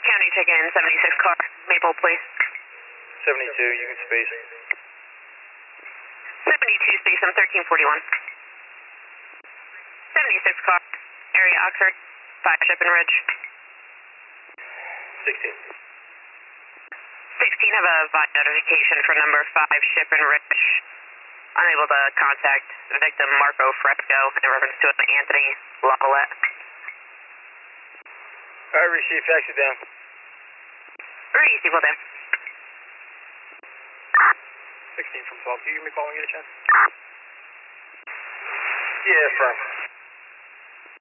County check-in, 76 car, Maple, please. 72, you can space. 72 space, I'm 1341. 76 car, area Oxford, 5 Ship and Ridge. 16. 16, have a VOD notification for number 5 Ship and Ridge. Unable to contact victim Marco Fresco in reference to an Anthony Lavalette. Alright, receive, taxi down. Receive, well done. 16 from 12, do you recall when you get a chance? Yeah, firm.